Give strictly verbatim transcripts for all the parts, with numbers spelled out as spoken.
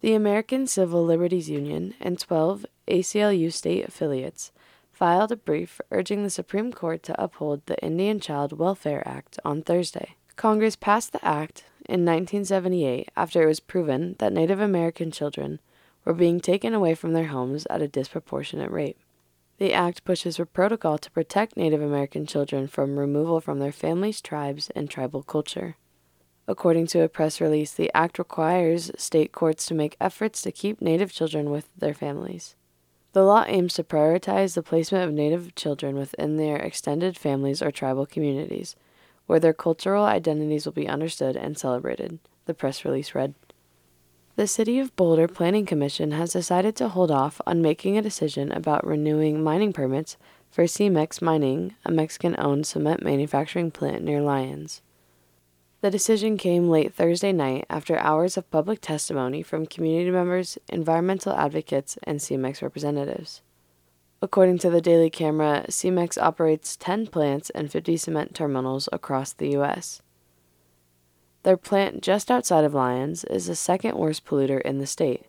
The American Civil Liberties Union and twelve A C L U state affiliates filed a brief urging the Supreme Court to uphold the Indian Child Welfare Act on Thursday. Congress passed the act in nineteen seventy-eight after it was proven that Native American children were being taken away from their homes at a disproportionate rate. The act pushes for protocol to protect Native American children from removal from their families, tribes, and tribal culture. According to a press release, the act requires state courts to make efforts to keep Native children with their families. The law aims to prioritize the placement of Native children within their extended families or tribal communities, where their cultural identities will be understood and celebrated, the press release read. The City of Boulder Planning Commission has decided to hold off on making a decision about renewing mining permits for CEMEX Mining, a Mexican-owned cement manufacturing plant near Lyons. The decision came late Thursday night after hours of public testimony from community members, environmental advocates, and CEMEX representatives. According to the Daily Camera, CEMEX operates ten plants and fifty cement terminals across the U S Their plant just outside of Lyons is the second worst polluter in the state.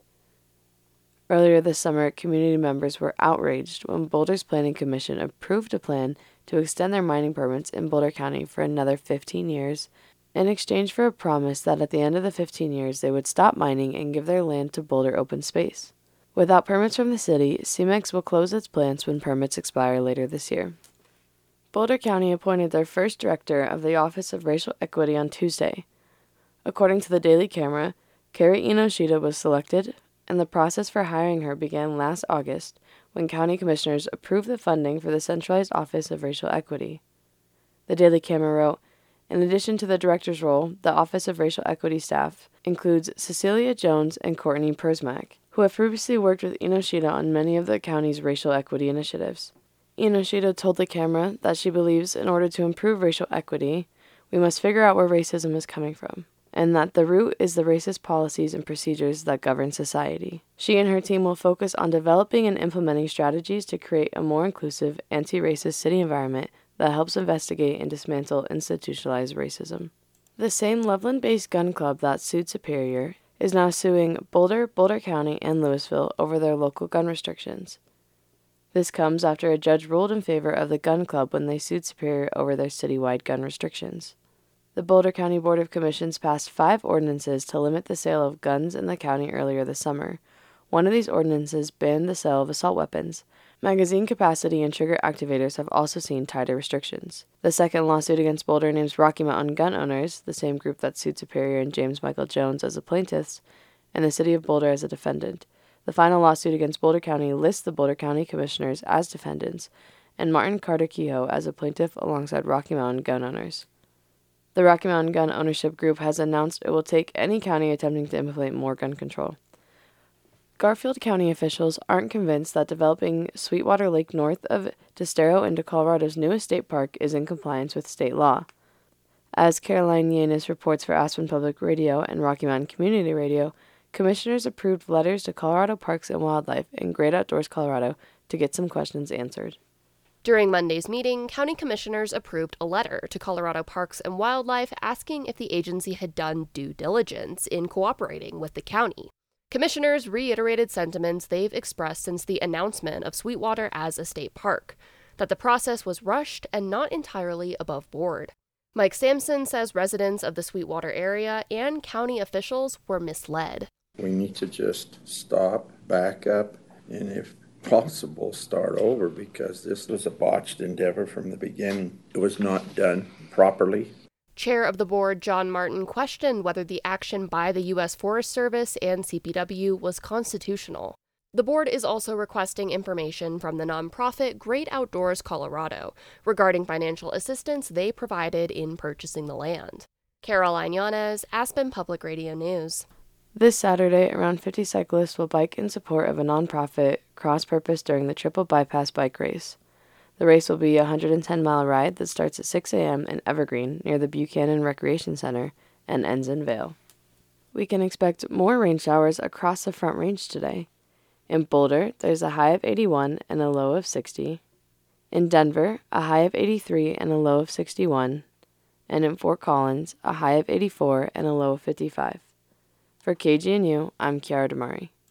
Earlier this summer, community members were outraged when Boulder's Planning Commission approved a plan to extend their mining permits in Boulder County for another fifteen years, in exchange for a promise that at the end of the fifteen years they would stop mining and give their land to Boulder Open Space. Without permits from the city, CEMEX will close its plants when permits expire later this year. Boulder County appointed their first director of the Office of Racial Equity on Tuesday. According to the Daily Camera, Carrie Inoshita was selected, and the process for hiring her began last August when county commissioners approved the funding for the centralized Office of Racial Equity. The Daily Camera wrote, in addition to the director's role, the Office of Racial Equity staff includes Cecilia Jones and Courtney Persmack, who have previously worked with Inoshita on many of the county's racial equity initiatives. Inoshita told the camera that she believes in order to improve racial equity, we must figure out where racism is coming from, and that the root is the racist policies and procedures that govern society. She and her team will focus on developing and implementing strategies to create a more inclusive, anti-racist city environment that helps investigate and dismantle institutionalized racism. The same Loveland-based gun club that sued Superior is now suing Boulder, Boulder County, and Louisville over their local gun restrictions. This comes after a judge ruled in favor of the gun club when they sued Superior over their citywide gun restrictions. The Boulder County Board of Commissions passed five ordinances to limit the sale of guns in the county earlier this summer. One of these ordinances banned the sale of assault weapons. Magazine capacity and trigger activators have also seen tighter restrictions. The second lawsuit against Boulder names Rocky Mountain gun owners, the same group that sued Superior and James Michael Jones as the plaintiffs, and the City of Boulder as a defendant. The final lawsuit against Boulder County lists the Boulder County Commissioners as defendants, and Martin Carter Kehoe as a plaintiff alongside Rocky Mountain gun owners. The Rocky Mountain Gun Ownership Group has announced it will take any county attempting to implement more gun control. Garfield County officials aren't convinced that developing Sweetwater Lake north of Testero into Colorado's newest state park is in compliance with state law. As Caroline Yanis reports for Aspen Public Radio and Rocky Mountain Community Radio, commissioners approved letters to Colorado Parks and Wildlife and Great Outdoors Colorado to get some questions answered. During Monday's meeting, county commissioners approved a letter to Colorado Parks and Wildlife asking if the agency had done due diligence in cooperating with the county. Commissioners reiterated sentiments they've expressed since the announcement of Sweetwater as a state park, that the process was rushed and not entirely above board. Mike Sampson says residents of the Sweetwater area and county officials were misled. We need to just stop, back up, and if possible, start over, because this was a botched endeavor from the beginning. It was not done properly. Chair of the board, John Martin, questioned whether the action by the U S Forest Service and C P W was constitutional. The board is also requesting information from the nonprofit Great Outdoors Colorado regarding financial assistance they provided in purchasing the land. Caroline Yanes, Aspen Public Radio News. This Saturday, around fifty cyclists will bike in support of a nonprofit cross-purpose during the Triple Bypass Bike Race. The race will be a one hundred ten mile ride that starts at six a.m. in Evergreen near the Buchanan Recreation Center and ends in Vail. We can expect more rain showers across the Front Range today. In Boulder, there's a high of eighty-one and a low of sixty. In Denver, a high of eighty-three and a low of sixty-one. And in Fort Collins, a high of eighty-four and a low of fifty-five. For K G N U, I'm Kiara Damari.